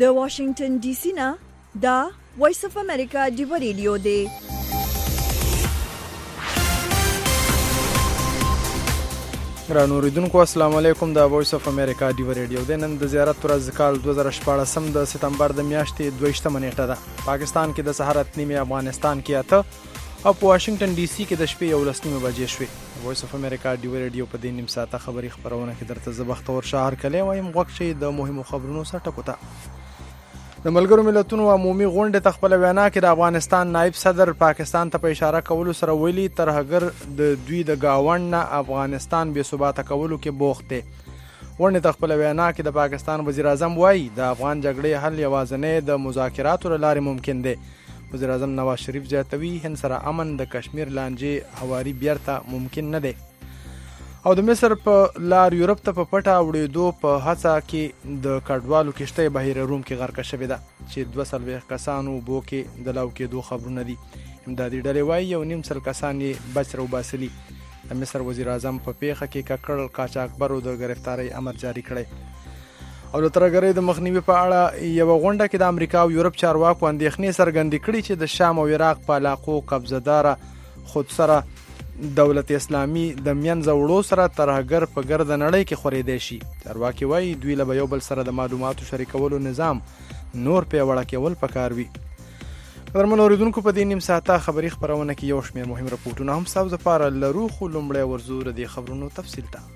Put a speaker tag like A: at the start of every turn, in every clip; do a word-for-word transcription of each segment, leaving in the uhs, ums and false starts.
A: د واشنگټن ډي سي نه دا وایس اف امریکا ډیو ریډیو دی.
B: ګرانو اوریدونکو السلام علیکم. دا وایس اف امریکا ډیو ریډیو دی. نن د زیارت ورځ کال دوه زره شپاړس د سپتمبر د میاشتې دویشتمه نیټه ده. پاکستان کې د سحر اته نیمې، افغانستان کې اته او په واشنگټن ډي سي کې د شپې یولس نیمې بجې شوې. وایس اف امریکا ډیو ریډیو په دې نیم ساعته خبري خبرونه کې درته زه بختور شهر کلی وایم. غوږ شئ د مهمو خبرونو سره ټکو ته. د ملګرو ملتونو عمومي غونډې ته خپله وینا کې د افغانستان نایب صدر پاکستان ته په اشاره کولو سره ویلي ترهګر د دوی د ګاونډ نه افغانستان بې ثباته کولو کې بوخت دی. غونډې ته خپله وینا کې د پاکستان وزیر اعظم وایي د افغان جګړې حل یوازینی د مذاکراتو له لارې ممکن دی. وزیر اعظم نواز شریف زیاتوي هند سره امن د کشمیر لانجې هواري بیرته ممکن نه دی. او د مصر په لار یورپ ته په پټه وړېدو په هڅه کې د کډوالو کښتۍ بحیره روم کې غرقه شوې ده چې دوه څلوېښت کسانو اوبو کې د لاو کېدو خبرونه دي. امدادي ډلې وایي یو نیم سل کسان یې بچ راوباسلي. د مصر وزیر اعظم په پیښه کې ککړ قاچاقبرو د گرفتارۍ امر جاري کړی. او د ترهګرۍ د مخنیوي په اړه یوه غونډه کې د امریکا او یورپ چارواکو اندېښنې څرګندې کړي چې د شام او عراق په علاقو قبضهداره خودسره دولت اسلامي د منځه وړو سره ترهګر په ګرده نړۍ کې خورېدی شي. چارواکي وایي دوی له به یو بل سره د معلوماتو شریکولو نظام نور پیاوړی کول پکار وي. قدرمنو اورېدونکو په دې نیم ساعته خبري خپرونه کې یو شمېر مهم رپورټونه هم ستاسو دپاره لرو، خو لومړی ورځو د دې خبرونو تفصیل ته.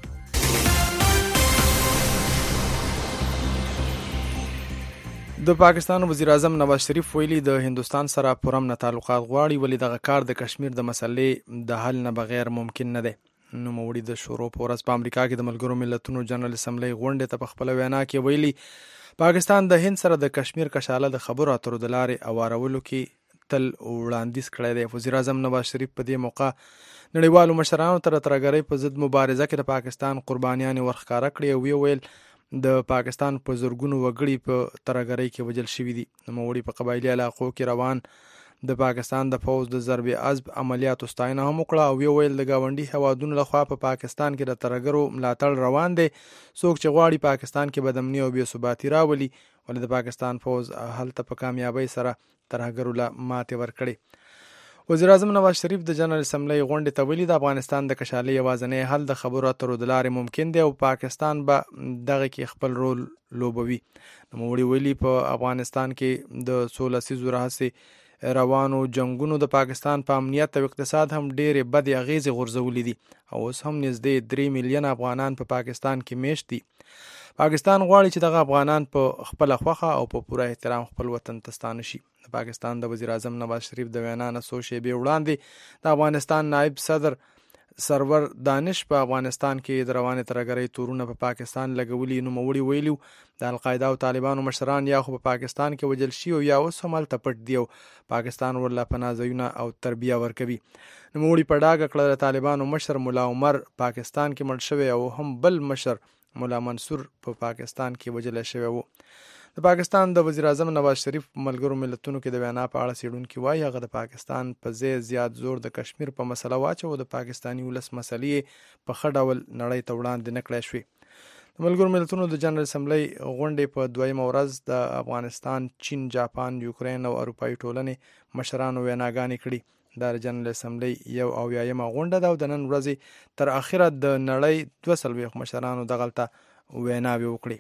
B: د پاکستان وزیر اعظم نواز شریف ویلي د هندوستان سره پوره امن تعلقات غواړي، ولې دغه کار د کشمیر د مسلې د حل نه بغیر ممکن نه دی. نوموړي د شروع په ورځ په امریکا کې د ملګرو ملتونو جنرال اسمبلی غونډې ته په خپله وینا کې ویلي پاکستان د هند سره د کشمیر کشاله د خبرو اترو د لارې اوارولو کې تل وړاندیز کړی دی. وزیر اعظم نواز شریف په دې موقع نړیوالو مشرانو ته د ترهګرۍ په ضد مبارزه کې د پاکستان قربانیانې ورښکاره کړې او ویې ویل د پاکستان په زرګونو وګړي په ترهګرۍ کې وژل شوي دي. نوموړي په قبایلي علاقو کې روان د پاکستان د پوځ د ضرب عضب عملیاتو ستاینه هم وکړه او ویې ویل د ګاونډي هیوادونو لخوا په پاکستان کې د ترهګرو ملاتړ روان دی. څوک چې غواړي پاکستان کې بدامني او بې ثباتي راولي، ولې د پاکستان پوځ هلته په کامیابۍ سره ترهګرو له ماتې ورکړې. وزیر اعظم نواز شریف د جنرال اسمبلی غونډې ته ویلي د افغانستان د کشالۍ یوازینی حل د خبرو اترو د لارې ممکن دی او پاکستان به دغه کې خپل رول لوبوي. نوموړي ویلي په افغانستان کې د څو لسیزو راهیسې روانو جنګونو د پاکستان په امنیت او اقتصاد هم ډېرې بدې اغیزې غورځولې دي او اوس هم نږدې درې میلیونه افغانان په پاکستان کې میشت دي. پاکستان غواړي چې دغه افغانان په خپله خوښه او په پوره احترام خپل وطن ته ستانه شي. د پاکستان د وزیر اعظم نواز شریف د وینا نه څو شېبې وړاندې د افغانستان نایب صدر سرور دانش په افغانستان کې د روانې ترهګرۍ تورونه په پاکستان لګولي. نوموړي ویلي د القاعده او طالبانو مشران یا خو په پاکستان کې وژل شي او یا اوس هم هلته پټ دي او پاکستان ورله پناه ځایونه او تربیه ورکوي. نوموړي په ډاګه کړه د طالبانو مشر ملا عمر پاکستان کې مړ شوی او هم بل مشر ملا منصور په پاکستان کې وژل شوی و. د پاکستان د وزیر اعظم نواز شریف ملګرو ملتونو کې د وینا په اړه څېړونکي وایي هغه د پاکستان په ځای زیات زور د کشمیر په مسله واچو او د پاکستاني ولس مسلې په ښه ډول نړۍ ته وړاندې نه کړی شوې. د ملګرو ملتونو د جنرال اسمبلی غونډې په دویمه ورځ د افغانستان، چین، جاپان، یوکرین او اروپایي ټولنې مشرانو ویناګانې کړي. دا د جنرال اسمبلی یو اویایمه غونډه ده او د نن ورځې تر اخره د نړۍ دوه څلوېښت مشرانو دغلته ویناوې وکړي.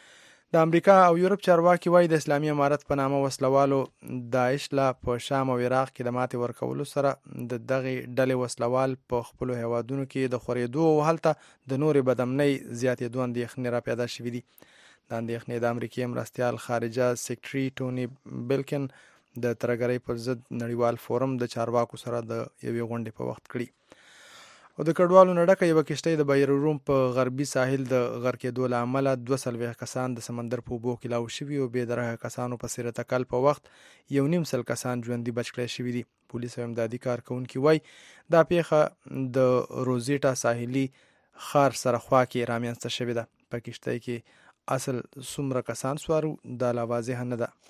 B: د امریکا او یورپ چارواکي وایي د اسلامي امارت په نامه وسلوالو داعش لا په شام او عراق کې د ماتې ورکولو سره د دغې ډلې وسلوال په خپلو هیوادونو کې د خورېدو او هلته د نورې بدامنۍ زیاتېدو اندېښنې را پیدا شوي دي. دا اندېښنې د امریکې مرستیال خارجه سیکرټري ټوني بلکن د ترهګرۍ پر ضد نړیوال فورم د چارواکو سره د یوې غونډې په وخت کړي. او د کډوالو نه ډکه یوه کښتۍ د بحر روم په غربي ساحل د غرقېدو له امله دوه څلوېښت کسان د سمندر په اوبو کې لاو شوي او بې درهه کسانو په څېره تکل په وخت یو نیم سل کسان ژوندي بچ کړی شوي دي. پولیس او امدادي کارکوونکي وایي دا پیښه د روزیټا ساحلي ښار سره خوا کې رامنځته شوې ده. په کښتۍ کې اصل څومره کسان سوارو دا لا واضحه نه ده.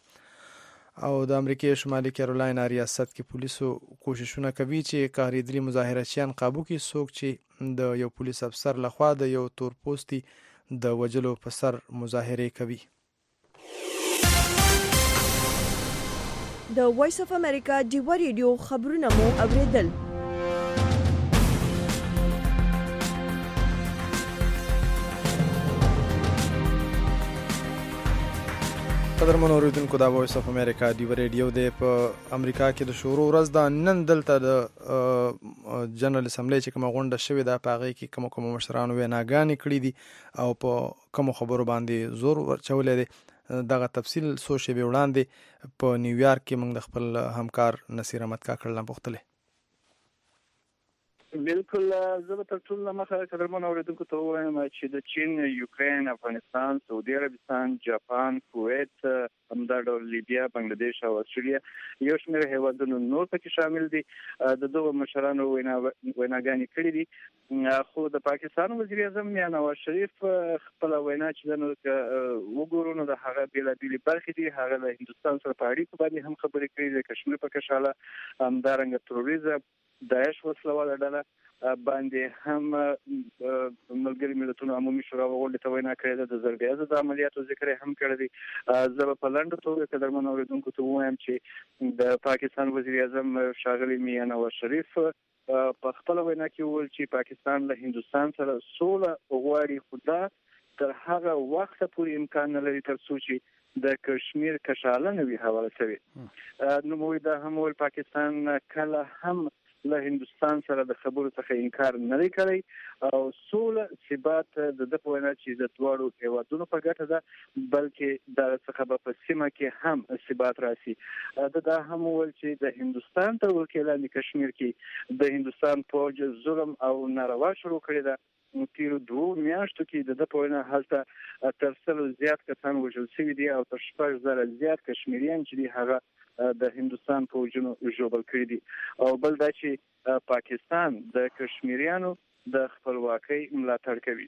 B: او د امریکای شمالي کیرولاین ریاست کې پولیسو کوششونه کوي چې کاریدلي مظاهرچیان قابو کړي، څوک چې د یو پولیس افسر لخوا د یو تور پوستي د وجلو په سر مظاهره کوي.
A: د وایس اف امریکا ډیوه ریډیو خبرونه مو اوریدل.
B: قدرمن اوریدونکو دا وایس اف امریکا ډیوه ریډیو دی. په امریکا کې د شروع ورځ دا نن دلته د جنرال اسمبلی چې کومه غونډه شوې ده په هغې کې کومو کومو مشرانو ویناګانې کړي دي او په کومو خبرو باندې زور ورچولی دی. دغه تفصیل څو شېبې وړاندې په نیویارک کې موږ د خپل همکار نصیر احمد کاکړ نه پوښتلی.
C: بالکل زه به تر ټولو مخه قدرمن اوریدونکو ته ووایم چې د چین، یوکرین، افغانستان، سعودي عربستان، جاپان، کویت، همدا ډول لیبیا، بنګلادیش او استرالیا یو شمېر هیوادونه نور پکې شامل دي. د دغو مشرانو ویناګانې کړي دي. خو د پاکستان وزیر اعظم یا نواز شریف خپله وینا چې ده نو وګورو نو د هغه بېلابېلې برخې دي. هغه له هندوستان سره په اړیکو باندې هم خبرې کړي د کشمیر په کشاله، همدارنګه تروریزم، داعش وسلواله ډله باندې هم ملګري ملتونو عمومي شورا غونډې ته وینا کړې ده. د ضربې ضد عملیاتو ذکر هم کړی دی. زه به په لنډه توګه قدرمن اورېدونکو ته ووایم چې د پاکستان وزیر اعظم ښاغلی میا نواز شریف په خپله وینا کې وویل چې پاکستان له هندوستان سره سوله غواړي، خو دا تر هغه وخته پورې امکان نه لري تر څو چې د کشمیر کشاله نه وي حواله شوې. نو موږ دا هم وویل پاکستان کله هم له هندوستان سره د خبرو څخه انکار نه دی کړی او سوله ثبات د ده په وینا چې د دواړو هیوادونو په ګټه ده، بلکې دا څخه به په سیمه کې هم ثبات راسي. د دا هم وویل چې د هندوستان تر ولکې لاندې کشمیر کې د هندوستان پوځ ظلم او ناروا شروع کړې ده. تیرو دوو میاشتو کې د ده په وینا هلته تر سلو زیات کسان وژل شوي دي او تر شپږ زره زیات کشمیریان چې دي هغه د هندوستان پوځونو ژوبل کړي دي. او بل دا چې پاکستان د کشمیریانو د خپلواکۍ ملاتړ کوي.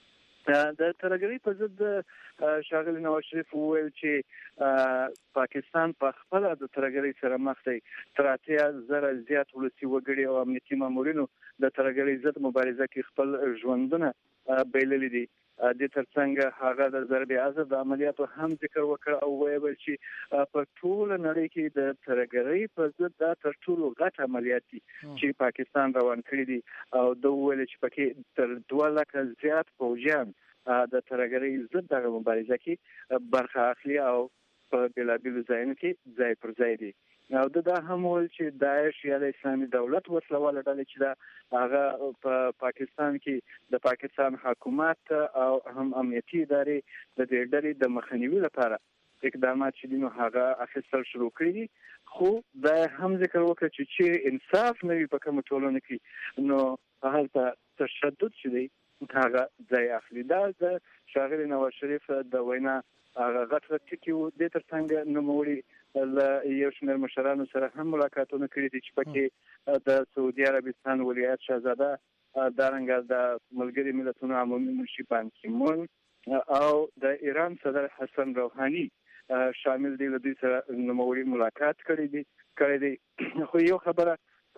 C: د ترهګرۍ په ضد ښاغلي نواز شریف وویل چې پاکستان په خپله د ترهګرۍ سره مخ دی. تر اتیا زره زیات ولسي وګړي او امنیتي مامورینو د ترهګرۍ ضد مبارزه کې خپل ژوندونه بایللي دي. د ترڅنګ هغه د ضربې ضد عملیاتو هم ذکر وکړ او ویل چې په ټول نړۍ کې د ترهګرۍ په ضد دا تر ټولو غټ عملیات دي چې پاکستان روان کړی دي. او د ویل چې پکې تر دوه لکه زیات فوجیان د ترهګرۍ ضد دغه مبارزه کې برخه اخلي او په بېلابېلو ځایونو کې ځای پر ځای دي. او د دا هم ویل چې داعش یا د اسلامي دولت وسلواله ډلې چې دا هغه په پاکستان کې د پاکستان حکومت او هم امنیتي ادارې د دې ډلې د مخنیوي لپاره اقدامات چې دي نو هغه اخیستل شروع کړي دي. خو دا هم ذکر وکړه چې چې انصاف نه وي په کومه ټولنه کې نو هلته تشدد چې دی هغه ځای اخلي. دا د ښاغلي نواز شریف د وینا هغه غټ غټ ټکي و. دې تر څنګ نوموړي له یو شمېر مشرانو سره هم ملاقاتونه کړي دي چې پکې د سعودي عربستان ولیعت شهزاده، دارنګه د ملګري ملتونو عمومي منشي بان کی مون او د ایران صدر حسن روحاني شامل دي. له دوی سره نوموړي ملاقات کړی دی کړی دی خو یو خبره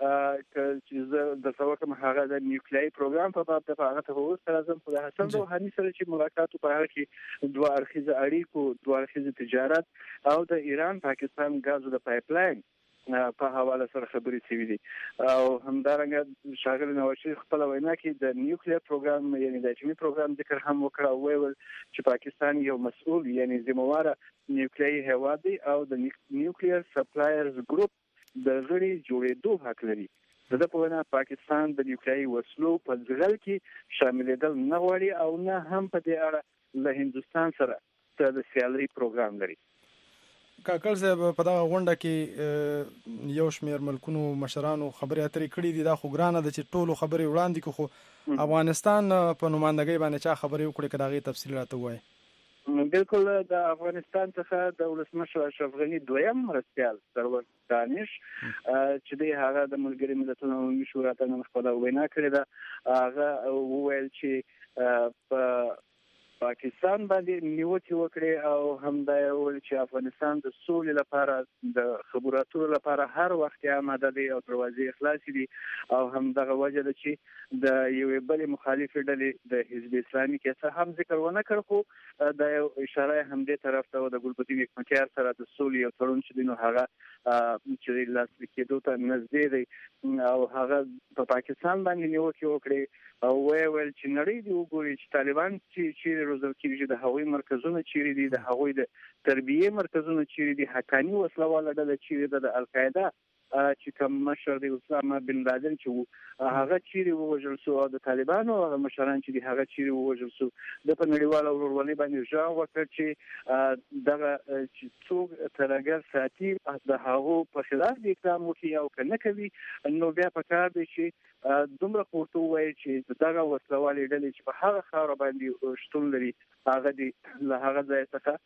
C: چې زه درته وکړم هغه د نیوکلیایي پروګرام په باب د هغه ته به وروسته راځم. خو د حسن روحاني سره چې ملاقات په هغه کې دوه اړخیزه اړیکو، دوه اړخیزه تجارت او د ایران پاکستان ګازو د پایپ لاین په حواله سره خبرې شوي دي. او همدارنګه ښاغلي نواز شریف خپله وینا کې د نیوکلیر پروګرام یعنې د اټومي پروګرام ذکر هم وکړ او ویل چې پاکستان یو مسؤل یعنې ذمهواره نیوکلیایي هیواد دی او د نیوکلیر سپلایرز ګروپ د غړي جوړېدو حق لري. د ده په وینا پاکستان د نیوکلیایي وسلو په ځغل کې شاملېدل نه غواړي او نه هم په دې اړه له هندوستان سره د سیالۍ پروګرام لري.
B: کاکړ صاحب په دغه غونډه کې یو شمېر ملکونو مشرانو خبرې اترې کړي دي. دا خو ګرانه ده چې ټولو خبرې وړاندې کړو، خو افغانستان په نمایندګۍ باندې چا خبرې وکړې که د هغې تفصیل راته ووایي.
C: بالکل د افغانستان څخه د ولسمشر اشرف غني دویم مرستیال سرور دانش چې دی هغه د ملګري ملتونو عمومي شورا ته نن خپله وینا کړې ده. هغه وویل چې په پاکستان افغانستان باندې نیوکه وکړي او هم دا ول چې افغانستان د سولې لپاره د خبرو لپاره هر وخت آماده دی او دروازې خلاصې دي او هم دغه وجه ده چې د یوې بل مخالف ډلې د حزب اسلامي کې څه هم ذکر ونه کړ خو د اشاره هم دې طرف ته د ګلبدین حکمتیار سره د سولې او تړون چې دینو هغه چې لاس کېدو ته نږدې دی او هغه په پاکستان باندې نیوکه وکړي او ویل چې نړۍ دی وګوري چې طالبان چې چیرې روزل کېږي د هغوی مرکزونه چیرې دي د هغوی د تربیه مرکزونه چیرې دي حقانی وسله والا ډله چیرې ده د القاعده چې کوم مشر دی اسامه بن لادن چې هغه چیرې ووژل شو او د طالبانو هغه مشران چې دی هغه چیرې ووژل شو د په نړیواله ورورولۍ باندې ژغ وکړ چې دغه چې څوک ترګر ساتي د هغو په خلاف د اقدام وکړي او که نه کوي نو بیا پکار دی چې دومره پورته ووایي چې دغه وسله والې ډلې چې په هغه خاوره باندې شتون لري هغه دی له هغه ځای څخه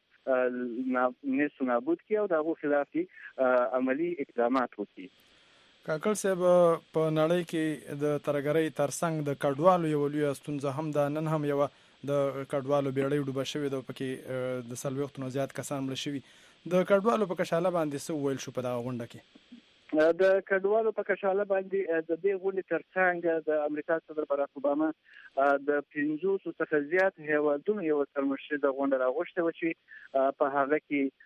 C: نسو نابود کی او دغه خلاف عملی اقدامات وکړي.
B: کاکل صاحب په نړۍ کې د ترګرۍ ترڅنګ د کډوالو یو لوی ستونزه هم ده. نن هم یو د کډوالو بیړۍ ډوبه شوې ده، پکې د څلوېښتو نه زیات کسان مړه شوي. د کډوالو په کشاله باندې څه وویل شو په دغه غونډه کې؟
C: د کډوالو په کشاله باندې د دې غونډې ترڅنګ د امریکا صدر باراک اوباما د پنځوسو څخه زیات هیوادونو یو سرمشر د غونډه راغوښته و چې په هغه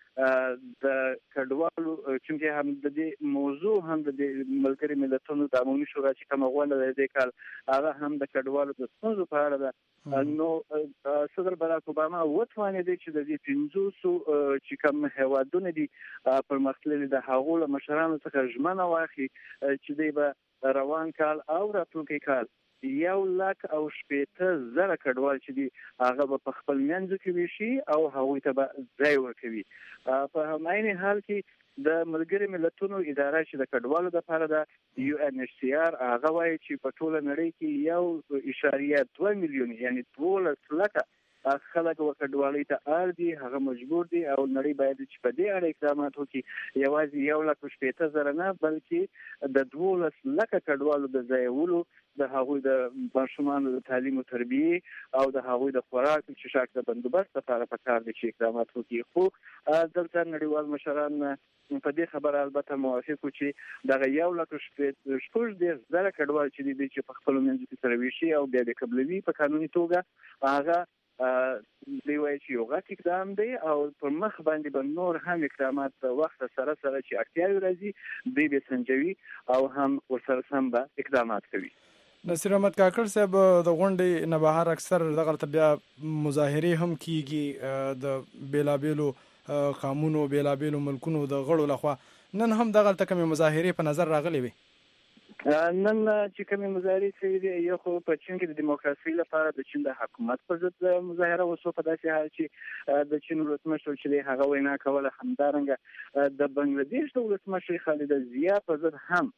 C: کې د کډوالو چې هم د دې موضوع هم د ملګري ملتونو د عمومي شورا چې کومه غونډه د کال هغه هم د کډوالو د ستونزو په اړه ده. نو صدر باراک اوباما وتوانید چې د دې پنځوسو چې کوم هیوادونو دي پرمختللي د هغو له مشرانو څخه ژمنه واخلي چې دوی به روان کال او راتلونکي کال یو لک او شپېته زره کډوال چې دي هغه به په خپل منځ کې وشي او هغوی ته به ځای ورکوي. په هماین حال کې د ملګري ملتونو اداره چې د کډوالو لپاره د یو ان ایچ سی آر هغه وایي چې په ټوله نړۍ کې یو اشاریه دوه میلیون یعنی دولس لکه خلک وکډوالۍ ته اړ دي، هغه مجبور دي او نړۍ باید چې په دې اړه اقدامات وکړي. یوازې یو لک شپېته زره نه بلکې د دولس لکه کډوالو د ځایولو د هغوی د ماشومانو د تعلیم او تربیه او د هغوی د خوراک او څښاک د بندوبست لپاره پکار دي چې اقدامات وکړي. خو دلته نړیوال مشران په دې خبره البته موافق وو چې دغه یو لک شپږ دېرش زره کډوال چې دي چې په خپلو منځو کې سره ویشي او بیا د قبلوي په قانوني توګه هغه دی وایي چې یو غټ اقدام دی او پر مخ باندې به نور هم اقدامات په وخت سره سره چې اړتیاوې راځي دوی به سنجوي او هم ورسره سم به اقدامات کوي.
B: نصیر احمد کاکړ صاحب د غونډې نه بهر اکثر دغلته بیا مظاهرې هم کیږي د بیلابیلو قومونو بیلابیلو ملکونو د غړو لخوا. نن هم دغلته کومې مظاهرې په نظر راغلي وي؟
C: نن چې کومې مظاهرې شوي دي یو خو په چین کې د دیموکراسۍ لپاره د چین د حکومت پر ضد مظاهره وشوه په داسې حال چې د چین ولسمشر چې دی هغه وینا کوله. همدارنګه د بنګلادیش د ولسمشر خالده ضیا پر ضد هم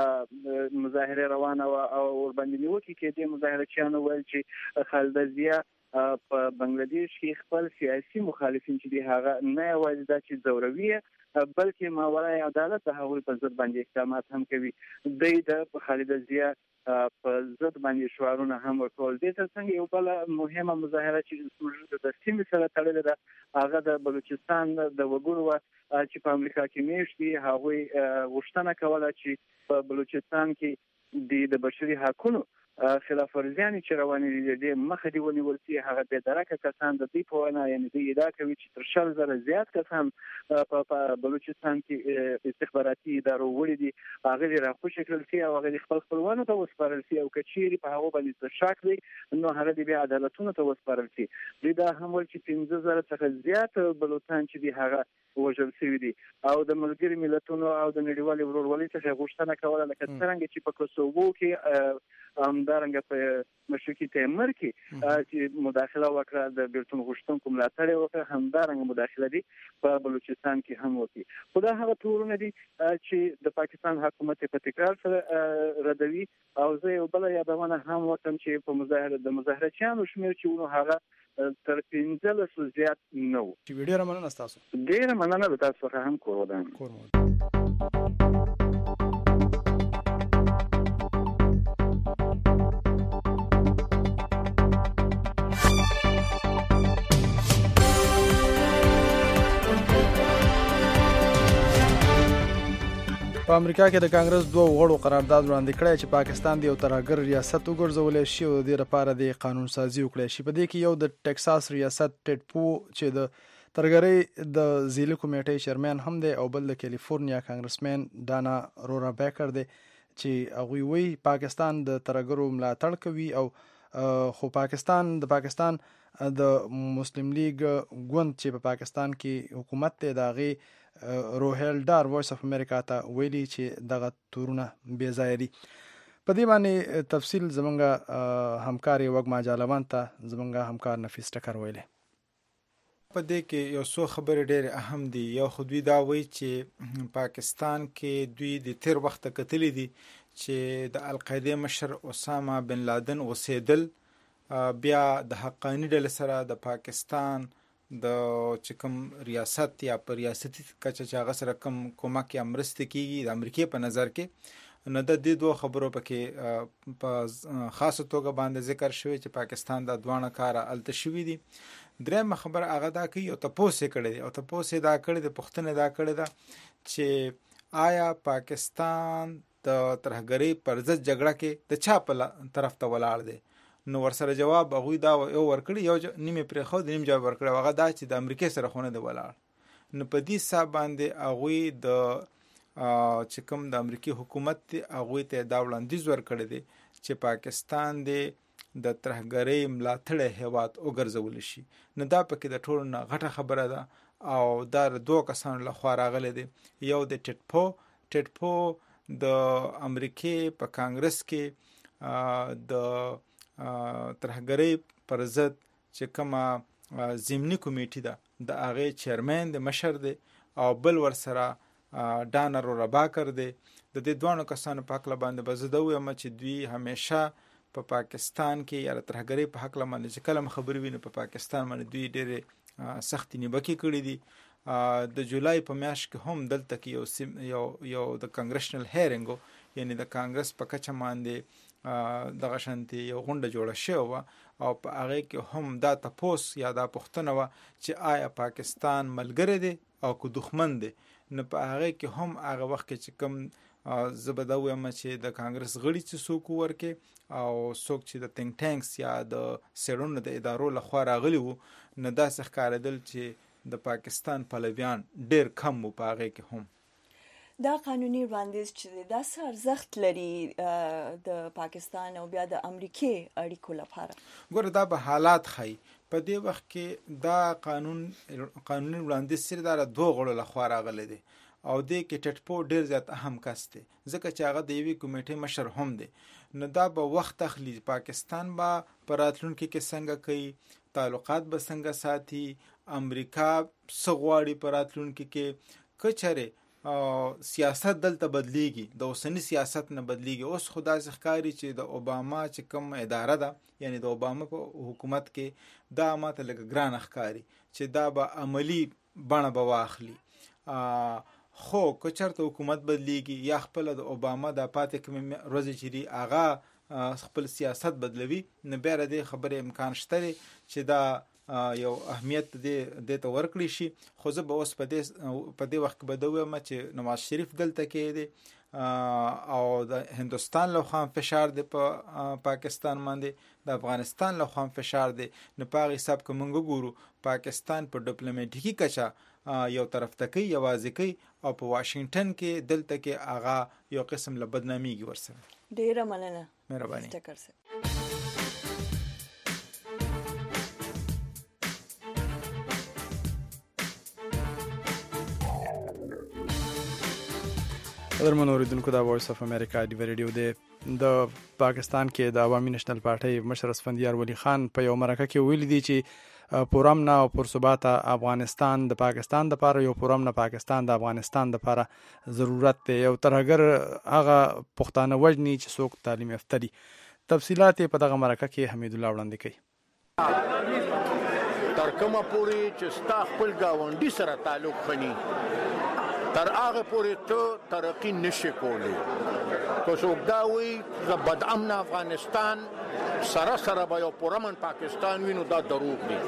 C: مظاهره روانه وه او ورباندې نیوکې کېدې. مظاهرچیانو ویل چې خالده ضیا په بنگلاديش کې خپل سیاسي مخالفین چې دی هغه نه یوازې دا چې ځوروي بلکې ماورای عدالت د هغوی په ضد باندې اقدامات هم کوي. دوی د خالده ضیا په ضد باندې شعارونه هم ورکول. دې ترڅنګ یو بل مهمه مظاهره چې د سیمې سره تړلې ده هغه د بلوچستان د وګړو چې په امریکا کې میشت دي هغوی غوښتنه کوله چې په بلوچستان کې د بشري حقونو خلاف ورزیانې چې روانې دي د مخه دی ونیول شي. هغه بې درکه کسان د دې په وینا یعنې دوی ادعا کوي چې تر شل زره زیات کسان په بلوچستان کې استخباراتي ادارو وړي دي هغه راخوشي کړل شي او هغه خپل خپلوانو ته وسپارل شي او که چیرې په هغه باندې شک دی نو هغه بیا عدالتونو ته وسپارل شي. دوی دا هم ویل چې پنځه زره څخه زیات بلوچستان چې دي هغه وژل شوي دي او د ملګري ملتونو او د نړیوالې ورورولۍ څخه غوښتنه کوله لکه څرنګه چې په کوسوو کې همدارنګه په مشرقي تیمور کې چې مداخله وکړه د بیلتون غوښتونکو ملاتړ یې وکړه همدارنګه مداخله دي په بلوچستان کې هم وکړي. خو دا هغه تورونه دي چې د پاکستان حکومت په تکرار سره ردوي او زه یو بله یادونه هم وکړم چې په مظاهره د مظاهرچیانو شمېر چې ونو هغه تر پنځلسو زیات نه و.
B: ډېره مننه ستاسو.
C: ډېره مننه له تاسو څخه هم کور ودان.
B: په امریکا کې د کانګرس دوه غړو قرارداد وړاندې کړی چې پاکستان د یو ترهګر ریاست وګرځولی شي او د دې لپاره د قانون سازي وکړی شي. په دې کې یو د ټکساس ریاست ټیډ پو چې د ترهګرۍ د ځیلي کمیټې چیرمن هم دی او بل د کیلیفورنیا کانګرسمن ډانا رورا بیکر دی چې هغوی وایي پاکستان د ترهګرو ملاتړ کوي او خو پاکستان د پاکستان د مسلم لیگ ګوند چې په پاکستان کې حکومت دی د هغې روهیل ډار وایس اف امریکا ته ویلي چې دغه تورونه بې ځایه دي. په دې باندې تفصیل زمونږ همکار وږمه جالوان ته زمونږ همکار نفیس ټکر ویلی.
D: په دې کې یو څو خبرې ډېرې اهم دي. یو خو دوی دا وایي چې پاکستان کې دوی د تیر وخت کتلي دي چې د القاعدې مشر اسامه بن لادن اوسېدل، بیا د حقاني ډلې سره د پاکستان د چې کوم ریاست یا په ریاستي کچه چې هغه سره کوم کومک یا مرستې کېږي د امریکې په نظر کې، نو د دې دوه خبرو پکې په خاصه توګه باندې ذکر شوی چې پاکستان د دواړه کاره هلته شوي دي. درېیمه خبره هغه دا کوي او تپوس یې کړی دی او تپوس یې دا کړی دی پوښتنه دا کړې ده چې آیا پاکستان د ترهګرۍ پر ضد جګړه کې د چا په طرف ته ولاړ دی؟ نو ورسره جواب هغوی دا یو ورکړي، یو نیمې پرېښود نیم جواب ورکړی، هغه دا چې د امریکې سره خو نه دی ولاړ. نو په دې حساب باندې هغوی د چې کوم د امریکې حکومت دی هغوی ته دا وړاندیز ورکړی دی چې پاکستان دی د ترهګرۍ ملاتړی هیواد وګرځولی شي. نو دا پکې د ټولو نه غټه خبره ده او دا د دوه کسانو لخوا راغلی دی. یو د ټیډ پو ټیډ پو د امریکې په کانګرس کې د ترهګرۍ پر ضد چې کومه ضمني کمیټې ده د هغې چیرمن د مشر دی او بل ورسره ډانا رورا بیکر دی. د دې دواړو کسانو په هکله باندې به زه دا ووایم چې دوی همیشه په پا پاکستان کې یا د ترهګرۍ په هکله باندې چې کله هم خبرې وي نو په پاکستان باندې دوی ډېرې سختې نیوکې کړي دي. د جولای په میاشت کې هم دلته کې یو یو یو د کانګرشنل هیرینګ یعنی د کانګرس په کچه باندې دغه شانتي یو غونډه جوړه شوې وه او په هغې کې هم دا تپوس یا دا پوښتنه وه چې آیا پاکستان ملګری دی او که دښمن دی. نو په هغې کې هم هغه وخت کې چې کوم زه به دا ووایم چې د کانګرس غړي چې څوک وورکې او څوک چې د تینک ټینکس یا د څېړنو د ادارو لخوا راغلي وو، نو داسې ښکارېدل چې د پاکستان پلویان ډېر کم وو په هغې کې هم.
A: دا قانوني وړاندیز چې دی دا څه ارزښت لري د پاکستان او بیا د امریکې اړیکو لپاره؟
D: ګوره دا به حالات ښایي. په دې وخت کې دا قانون قانوني وړاندیز صرف دا د دوه غړو لخوا راغلی دی او دې کې ټیډ پو ډېر زیات اهم کس دی ځکه چې هغه د یوې کمیټې مشر هم دی. نو دا به وخت اخلي پاکستان به په راتلونکي کې څنګه کوي، تعلقات به څنګه ساتي، امریکا څه غواړي په راتلونکي کې، که چېرې سیاست دلته بدلیږي د اوسني سیاست نه بدلیږي. اوس خو داسې ښکاري چې د اوباما چې کوم اداره ده یعنی د اوباما په حکومت کې دا ماته لږه ګرانه ښکاري چې دا به عملي بڼه به واخلي. خو که چېرته حکومت بدلیږي یا خپله د اوباما دا پاتې کومې ورځې چې دي هغه خپل سیاست بدلوي، نو بیا د دې خبرې امکان شته دی چې دا یو اهمیت دې ته ورکړی شي. خو زه به اوس په دې وخت کې به دا ووایم چې نواز شریف دلته کې دی او د هندوستان لخوا هم فشار دی په پاکستان باندې، د افغانستان لخوا هم فشار دی. نو په هغه حساب که موږ وګورو پاکستان په ډیپلوماټیکي کچه یو طرف ته کوي یوازې کوي او په واشنګټن کې دلته کې هغه یو قسم له بدنامیږي ورسره.
A: ډېره مننه.
D: مهرباني.
B: قدرمن اوریدونکو دا وایس اف امریکا دی ریډیو دی. د پاکستان کې د عوامي نېشنل پارټۍ مشر اسفندیار ولی خان په یو مرکه کې ویلي دي چې پرامن او پرثبات افغانستان د پاکستان لپاره یو پرامن پاکستان د افغانستان لپاره ضرورت دی. یو ترهګر هغه پښتانه وژني چې څوک تعلیم یافته دي. تفصیلات په دغه مرکه کې حمید الله وړاندې کوي.
E: تر کومه پورې چې ستا خپل ګاونډي سره تعلق خني تر هغه پورې ته ترقي نشي کولی. که څوک دا وایي د بد امن افغانستان سره سره به یو پرامن پاکستان وي نو دا دروغ دی.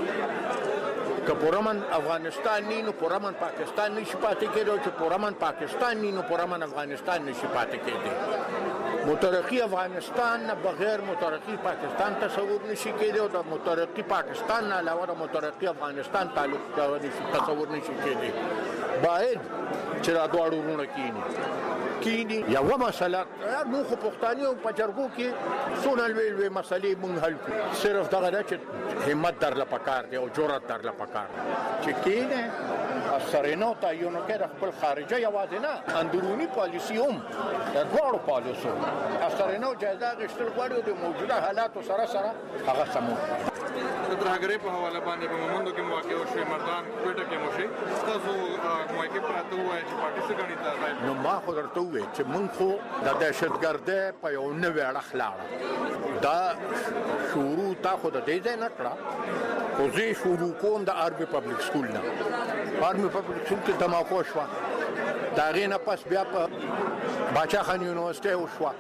E: که پرامن افغانستان نی نو پرامن پاکستان نشي پاتې کېدی، چې پرامن پاکستان نی نو پرامن افغانستان نشي پاتې کېدی. مترقي افغانستان نه بغیر مترقي پاکستان تصور نشي کېدی، او د مترقي پاکستان نه علاوه د مترقي افغانستان تعلق تصور نشي کېدی. باید چې دا دواړه ورونه کینی کینی یوه مسله موږ خو پښتانه په جرګو کې څونه لوی لوی مسلې موږ حل کړو. صرف دغه ده چې همت درله پکار دی او جرأت درله پکار دی چې کینې سرینو تعینو کې د خپل خارجه یوازې نه اندروني پالیسي هم د دواړو پالیسو سرینو جایزه اخیستل غواړي او د موجوده حالاتو سره سره هغه سمون.
F: د ترهګرۍ په حواله باندې په مومندو کې مواقع وشوې، مردان کوټه کې مو شي، تاسو مواقع پراته ووایئ چې پارټي څه ګڼي دا ځای؟
E: نو ما خو درته وویل چې موږ خو د دهشتګردۍ په یو نوې اړخ لاړه. دا شروع تا خو د دې ځای نه کړه، خو زه شروع کوم د آرمي پبلک سکول نه. آرمي پبلک سکول کې دماغو شوه، د هغې نه پس بیا په باچا خان یونیورسټۍ وشوه،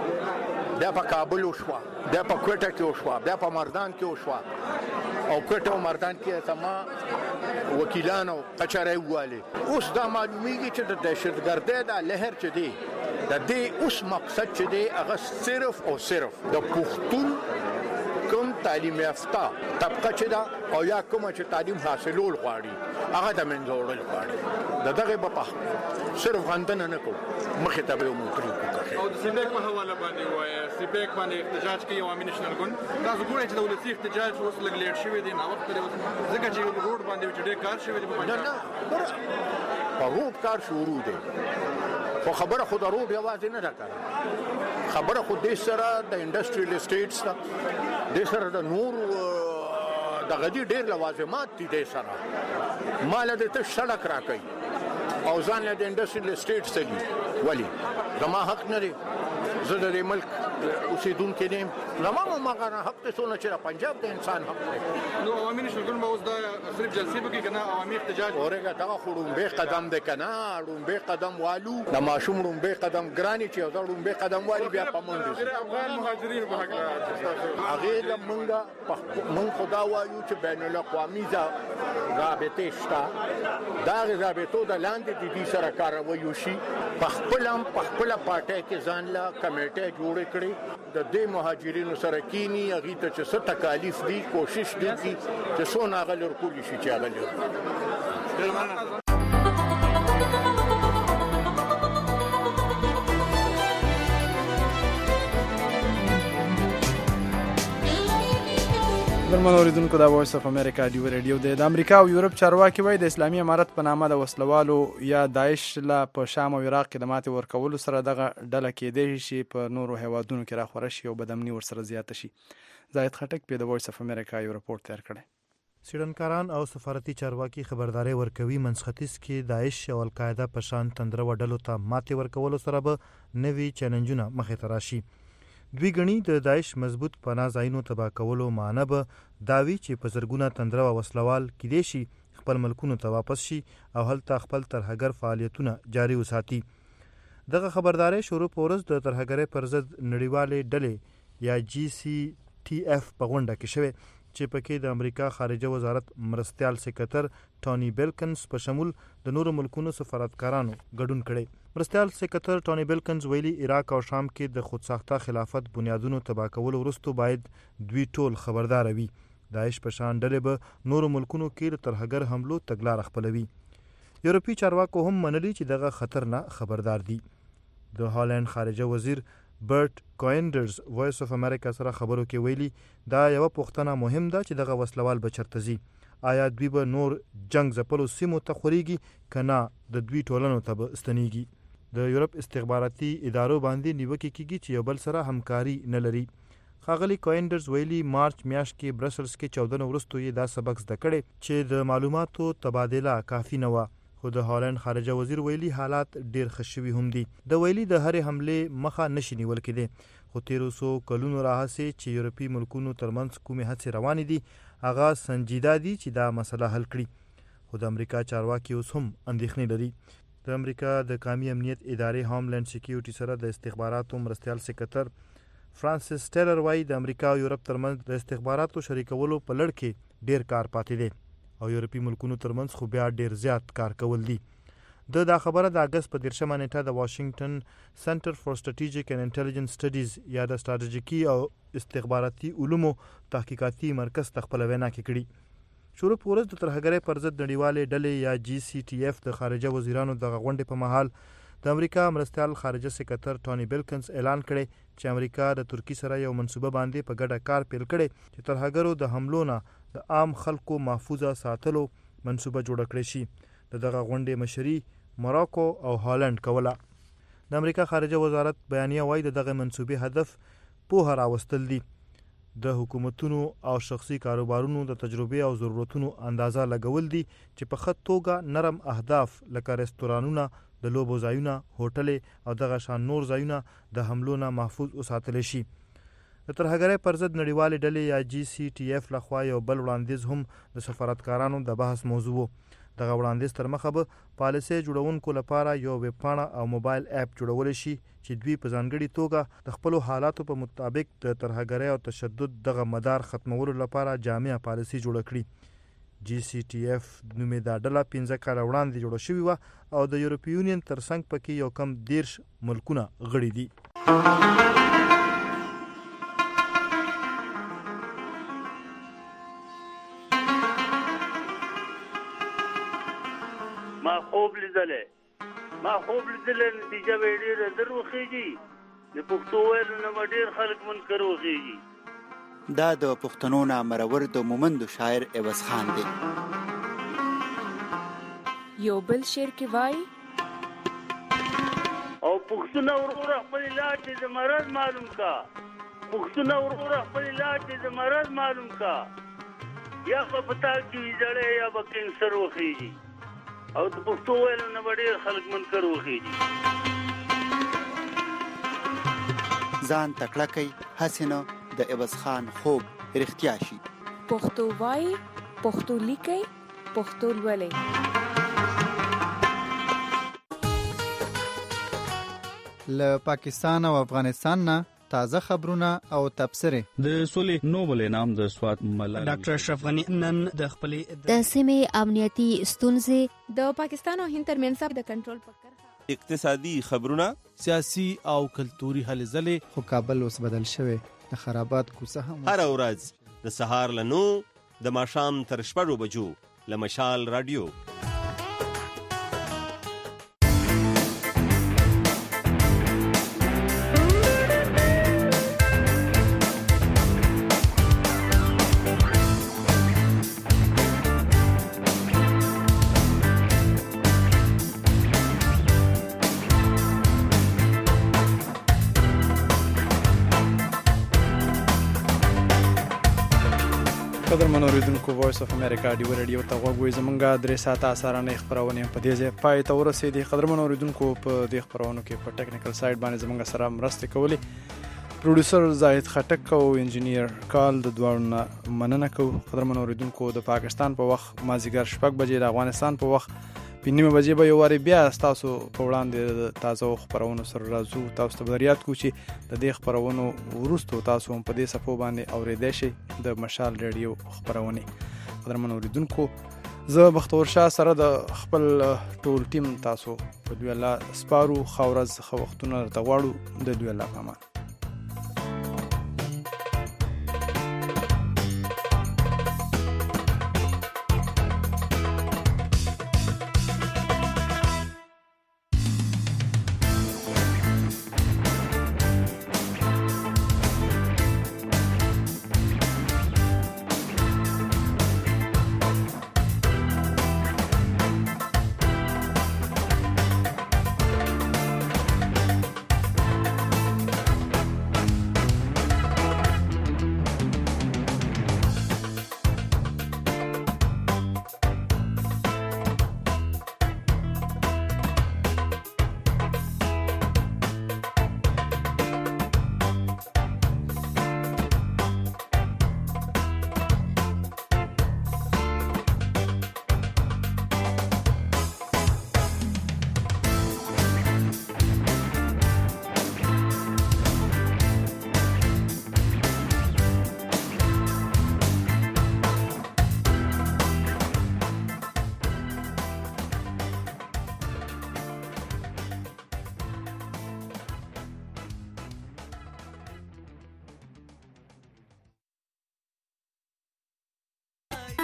E: بیا په کابل وشوه، بیا په کوټه کې وشوه، بیا په مردان کې وشوه. او کوټه او مردان کې زما وکیلانو کچرۍ ووالې. اوس دا معلومیږي چې د دهشتګردۍ دا لهر چې دی د دې اوس مقصد چې دی هغه صرف او صرف د پښتون کوم تعلیم یافته طبقه چې ده او یا کومه چې تعلیم حاصلول غواړي هغه د منځه وړل غواړي. د دغې به په صرف غندنه نه کوو، مخې ته به یې موټري وکړو.
F: او د سیبیک په حواله باندې ووایه، سیبیک باندې احتجاج کوي عوامي نېشنل ګوند. تاسو ګورئ چې د ولسي احتجاج اوس لږ لیټ شوی دی، ناوخته دی ځکه چې روډ باندې چې ډېر کار شوی دی په پنجاب.
E: نه نه په روډ کار شروع دی، خو خبره خو د روډ یوازې نه ده کړه، خبره خو دې سره د انډسټریل اسټیټس ده، دې سره د نور دغه دي ډېر لوازمات دي. دې سره ماله دې ته سړک راکوي او ځان له د انډسټریل اسټیټ سګي. ولې زما حق نه دی؟ زه د دې ملک اوسېدونکی یم، زما هم هغه حق دی څونه چې د پنجاب د انسان حق دی.
F: نو عوامي نېشنل ګوند به اوس دا صرف جلسې وکړي که نه عوامي احتجاج؟
E: اورېږه دغه خو ړومبی قدم دی که نه، ړومبی قدم والو د ماشوم ړومبی قدم ګرانې چې یو ځل ړومبی قدم والي بیا په منډې شي.
F: افغان مهاجرینو په هکله
E: هغې له مونږه مونږ خو دا وایو چې بین الاقوامي رابطې شته، د هغې رابطو د لاندې د دې سره کاروی وشي. په خپله هم په خپله پارټۍ کې ځان له کمیټۍ جوړې کړې، د دې مهاجرینو سره کینی، هغې ته چې څه تکالیف دي کوشش دي کړي چې څونه هغه لرکولی شي چې هغه لرکولی.
B: درمن اوریدونکو دا وایس اف امریکا ډیو ریډیو دی. د امریکا او یورپ چارواکي وایي د اسلامي امارت په نامه د وسلوالو یا داعش لا په شام او عراق کې د ماتې ورکولو سره دغه ډله کېدای شي په نورو هیوادونو کې راخوره شي او بدامني ورسره زیاته شي. زاهد خټک په د وایس اف امریکا یو رپورټ تیار کړی.
G: سیډنکاران او سفارتي چارواکي خبرداري ورکوي منځختیځ کې داعش او القاعده په شان تندره وډلو ته ماتې ورکولو سره به نوي چیلنجونه مخې ته راشي. دوی ګڼي د داعش مضبوط پناه ځایونو تباه کولو معنی به داوي چې په زرګونه تندره او وسلوال کیدای شي خپل ملکونو ته واپس شي او هلته خپل ترهګر فعالیتونه جاري وساتي. دغه خبرداري شروع په ورځ د ترهګرۍ پر ضد نړیوالې ډلې یا جی سی ټي اف په غونډه کې شوې چې پکې د امریکا خارجه وزارت مرستیال سکرټر ټونی بیلکنز په شمول د نورو ملکونو سفارتکارانو ګډون کړی. مرستیال سکرټر ټونی بیلکنز ویلي عراق او شام کې د خودساخته خلافت بنیادونو تباه کولو وروسته باید دوی ټول خبردار وي. داعش په شان ډلې به نورو ملکونو کې د ترهګر حملو تګلاره خپلوي. یورپي چارواکو هم منلي چې دغه خطر نه خبردار دي. د هالند خارجه وزیر برټ کوینډرز وایس اف امریکا سره خبرو کې ویلي دا یو پوښتنه مهم ده چې دغه وسلوال به چرته ځي، آیا دوی به نور جنگ ځپلو سیمو ته خوريږي که نه د دوی ټولنو ته به ستنیږي. د یورپ استخباراتي ادارو باندې نیوکې کیږي چې یو بل سره همکاري نه لري. ښاغلي کوینډرز ویلي مارچ میاشت کې برسلز کې چودنه وروسته یې دا سبق زده کړی چې د معلوماتو تبادله کافي نه وه. خو د هالند خارجه وزیر ویلي حالات ډیر ښه شوي هم دي. د ویلي د هرې حملې مخه نشي نیول کېدی، خو تیرو څو کلونو راهیسې چې یورپي ملکونو ترمنځ کومې هڅې روانې دي هغه سنجیده دي چې دا مسله حل کړي. خو د امریکا چارواکي اوس هم اندېښنې لري. د امریکا د قومي امنیت ادارې هوملند سکیورټي سره د استخباراتو مرستیال سکرټر فرانسیس ټیلر وایي د امریکا او یورپ ترمنځ د استخباراتو شریکولو په لړ کې ډیر کار پاتې دی او یورپي ملکونو ترمنځ خو بیا ډیر زیات کار کول دي. د دا خبره د اگست په دیرشمه نیټه د واشنگټن سنټر فور سټریټیجیک اینڈ انټیلیجنس سټډیز یا د ستراتیژیکي او استخباراتي علومو تحقیقاتي مرکز ته خپله وینا کې کړي. شروع په ورځ د ترهګرۍ پر ضد نړیوالې ډلې یا جی سی ټي اف د خارجه وزیرانو دغه غونډې په مهال د امریکا مرستیال خارجه سکرتر ټوني بلکنز اعلان کړی چې امریکا د ترکیې سره یو منصوبه باندې په ګډه کار پیل کړی چې ترهګرو د حملو نه د عام خلکو محفوظه ساتلو منصوبه جوړه کړې شي. د دغه غونډې مشري مراکو او هالند کوله. د امریکا خارجه وزارت بیانیه وایي د دغه منصوبې هدف پوهه راوستل دي، د حکومتونو او شخصي کاروبارونو د تجربې او ضرورتونو اندازه لګول دي چې په ښه توګه نرم اهداف لکه رستورانونه، د لوبو ځایونه، هوټلې او دغه شان نور ځایونه د حملو نه محفوظ وساتلی شي. د ترهګرۍ پر ضد نړیوالې ډلې یا جی سی ټي اف لخوا یو بل وړاندیز هم د سفارتکارانو د بحث موضوع و. دغه وړاندیز تر مخه به پالیسۍ جوړونکو لپاره یو ویب پاڼه او موبایل اپ جوړولی شي چې دوی په ځانګړي توګه د خپلو حالاتو په مطابق د ترهګرۍ او تشدد دغه مدار ختمولو لپاره جامع پالیسي جوړه کړي. جی سی ټي اف نومې دا ډله پنځه کاله وړاندې جوړه شوې وه او د یورپي یونین تر څنګ پکې یو کم دیرش ملکونه غړي دي.
H: ما خوب لیدلی ما خوب لیدلی نتیجه به یې ډېره در وخېږي. د پښتو ویلو نه به ډېر خلک منکر وخېږي.
I: دا د پښتنو نه مرور د مومندو شاعر عوض خان دی.
J: یو بل شعر کې وایي
H: او پښتونه وروره خپل علاج دې د مرض معلوم کا، پښتونه وروره خپل علاج دې د مرض معلوم کا، یا به په تا کې وي زړی یا به کینسر وخېږي. او د پښتو ویلو نه به ډېر خلک منکر وخېږي.
I: ځان تکړه کوي هسې نه د عوض خان خوب رښتیا شي.
J: پښتو وایي، پښتو لیکئ، پښتو لولئ.
K: له پاکستان او افغانستان نه تازه خبرونه او تبصرې.
L: د سولې نوبل انعام د سوات ملالۍ
M: ډاکټر اشرف غنی نن د خپلې
N: د سیمې امنیتي ستونزې،
J: د پاکستان او هند ترمنځ د کنټرول فکر،
O: اقتصادي خبرونه،
P: سیاسي او کلتوري هلې ځلې.
K: خو کابل اوس بدل شوی، د خرابات کوڅه هم.
O: هر ورځ د سهار له نو د ماښام تر شپږو بجو له مشال رادیو.
B: قدرمنو اوریدونکو وایس اف امریکا ډیو رادیو ته غوږ وئ. زمونږ درې ساعته اسارانه خبرونه په دې ځای پای ته ورسېدې. قدرمنو اوریدونکو په دې خبرونو کې په ټیکنیکل سایډ باندې زمونږ سره مرسته کولی پروډوسر زاهد خټک او انجینیر کال د دواړو نه مننه کوو. قدرمنو اوریدونکو د پاکستان په وخت مازیګر شپږ بجې، د افغانستان په وخت په نیمه بجې به یو وارې بیا ستاسو په وړاندې د تازه خبرونو سره راځو. تاسو ته به یاد کړو چې د دې خبرونو وروسته تاسو هم په دې صفحو باندې اورېدای شئ د مشال ریډیو خبرونې. قدرمنو اوریدونکو زه بختور شاه سره د خپل ټول ټیم تاسو په دوی الله سپارو. ښه ورځ ښه وختونه درته غواړو. د دوی الله په امان.